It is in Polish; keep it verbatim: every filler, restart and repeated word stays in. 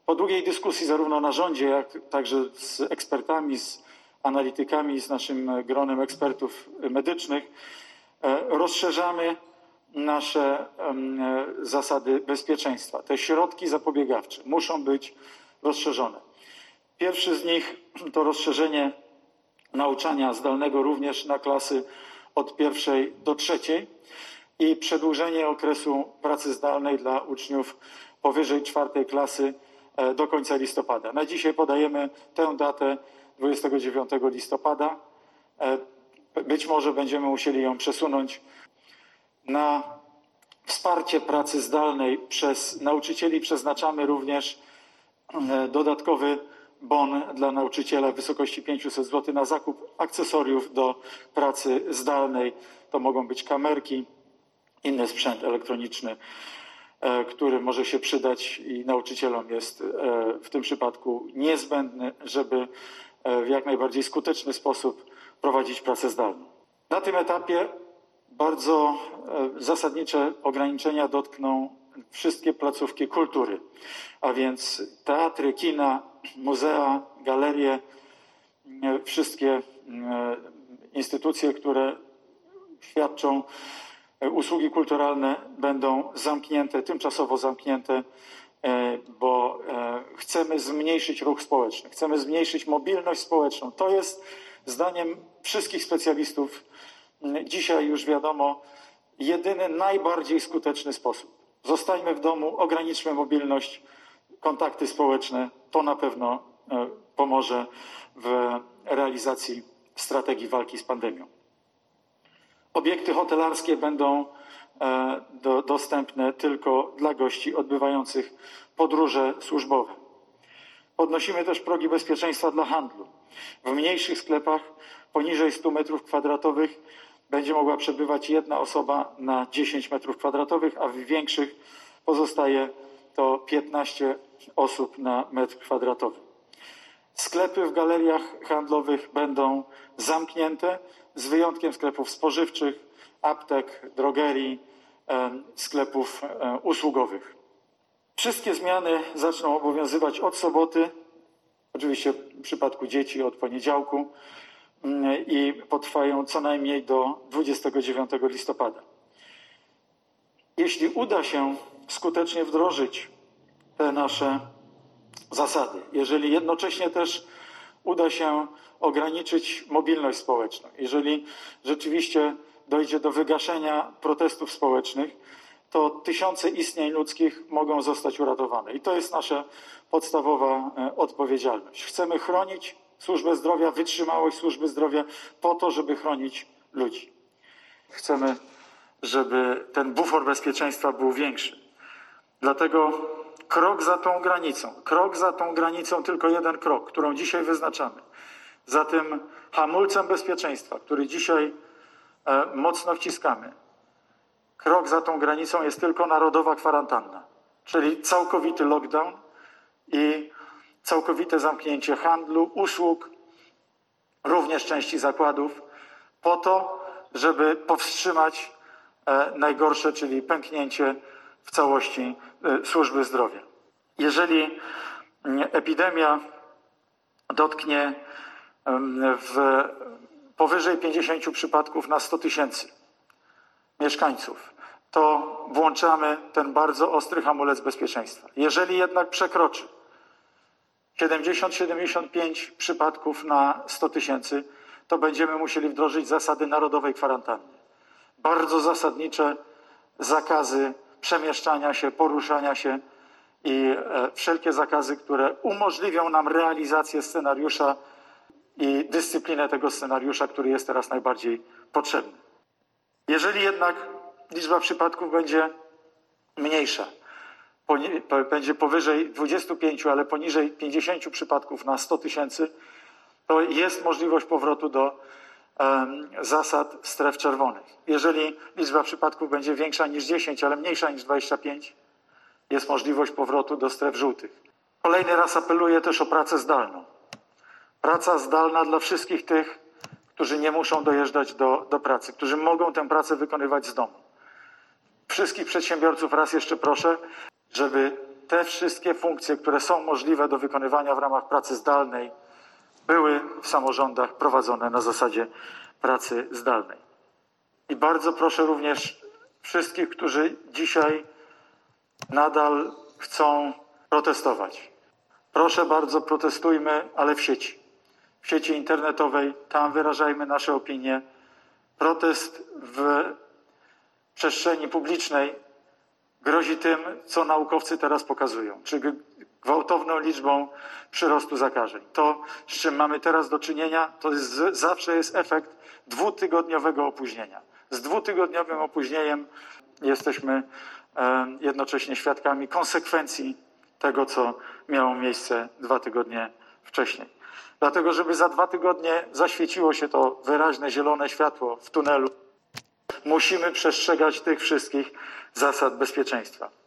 Po długiej dyskusji zarówno na rządzie, jak także z ekspertami, z analitykami, z naszym gronem ekspertów medycznych rozszerzamy nasze zasady bezpieczeństwa. Te środki zapobiegawcze muszą być rozszerzone. Pierwszy z nich to rozszerzenie nauczania zdalnego również na klasy od pierwszej do trzeciej i przedłużenie okresu pracy zdalnej dla uczniów powyżej czwartej klasy do końca listopada. Na dzisiaj podajemy tę datę dwudziestego dziewiątego listopada. Być może będziemy musieli ją przesunąć. Na wsparcie pracy zdalnej przez nauczycieli przeznaczamy również dodatkowy bon dla nauczyciela w wysokości pięćset złotych na zakup akcesoriów do pracy zdalnej. To mogą być kamerki, inny sprzęt elektroniczny, który może się przydać i nauczycielom jest w tym przypadku niezbędny, żeby w jak najbardziej skuteczny sposób prowadzić pracę zdalną. Na tym etapie bardzo zasadnicze ograniczenia dotkną wszystkie placówki kultury, a więc teatry, kina, muzea, galerie, wszystkie instytucje, które świadczą usługi kulturalne, będą zamknięte, tymczasowo zamknięte, bo chcemy zmniejszyć ruch społeczny, chcemy zmniejszyć mobilność społeczną. To jest zdaniem wszystkich specjalistów dzisiaj już wiadomo jedyny, najbardziej skuteczny sposób. Zostańmy w domu, ograniczmy mobilność, kontakty społeczne. To na pewno pomoże w realizacji strategii walki z pandemią. Obiekty hotelarskie będą do, dostępne tylko dla gości odbywających podróże służbowe. Podnosimy też progi bezpieczeństwa dla handlu. W mniejszych sklepach poniżej stu metrów kwadratowych będzie mogła przebywać jedna osoba na dziesięć metrów kwadratowych, a w większych pozostaje to piętnaście osób na metr kwadratowy. Sklepy w galeriach handlowych będą zamknięte, z wyjątkiem sklepów spożywczych, aptek, drogerii, sklepów usługowych. Wszystkie zmiany zaczną obowiązywać od soboty, oczywiście w przypadku dzieci od poniedziałku, i potrwają co najmniej do dwudziestego dziewiątego listopada. Jeśli uda się skutecznie wdrożyć te nasze zasady, jeżeli jednocześnie też uda się ograniczyć mobilność społeczną, jeżeli rzeczywiście dojdzie do wygaszenia protestów społecznych, to tysiące istnień ludzkich mogą zostać uratowane. I to jest nasza podstawowa odpowiedzialność. Chcemy chronić służbę zdrowia, wytrzymałość służby zdrowia po to, żeby chronić ludzi. Chcemy, żeby ten bufor bezpieczeństwa był większy. Dlatego krok za tą granicą, krok za tą granicą, tylko jeden krok, którą dzisiaj wyznaczamy. Za tym hamulcem bezpieczeństwa, który dzisiaj e, mocno wciskamy. Krok za tą granicą jest tylko narodowa kwarantanna, czyli całkowity lockdown i całkowite zamknięcie handlu, usług, również części zakładów, po to, żeby powstrzymać e, najgorsze, czyli pęknięcie w całości e, służby zdrowia. Jeżeli epidemia dotknie e, w powyżej pięćdziesięciu przypadków na sto tysięcy mieszkańców, to włączamy ten bardzo ostry hamulec bezpieczeństwa. Jeżeli jednak przekroczy siedemdziesiąt do siedemdziesięciu pięciu przypadków na sto tysięcy, to będziemy musieli wdrożyć zasady narodowej kwarantanny. Bardzo zasadnicze zakazy przemieszczania się, poruszania się i wszelkie zakazy, które umożliwią nam realizację scenariusza i dyscyplinę tego scenariusza, który jest teraz najbardziej potrzebny. Jeżeli jednak liczba przypadków będzie mniejsza, będzie powyżej dwudziestu pięciu, ale poniżej pięćdziesięciu przypadków na sto tysięcy, to jest możliwość powrotu do um, zasad stref czerwonych. Jeżeli liczba przypadków będzie większa niż dziesięć, ale mniejsza niż dwadzieścia pięć, jest możliwość powrotu do stref żółtych. Kolejny raz apeluję też o pracę zdalną. Praca zdalna dla wszystkich tych, którzy nie muszą dojeżdżać do, do pracy, którzy mogą tę pracę wykonywać z domu. Wszystkich przedsiębiorców raz jeszcze proszę, żeby te wszystkie funkcje, które są możliwe do wykonywania w ramach pracy zdalnej, były w samorządach prowadzone na zasadzie pracy zdalnej. I bardzo proszę również wszystkich, którzy dzisiaj nadal chcą protestować. Proszę bardzo, protestujmy, ale w sieci. W sieci internetowej, tam wyrażajmy nasze opinie. Protest w przestrzeni publicznej grozi tym, co naukowcy teraz pokazują, czyli gwałtowną liczbą przyrostu zakażeń. To, z czym mamy teraz do czynienia, to jest, zawsze jest efekt dwutygodniowego opóźnienia. Z dwutygodniowym opóźnieniem jesteśmy e, jednocześnie świadkami konsekwencji tego, co miało miejsce dwa tygodnie wcześniej. Dlatego, żeby za dwa tygodnie zaświeciło się to wyraźne zielone światło w tunelu, musimy przestrzegać tych wszystkich zasad bezpieczeństwa.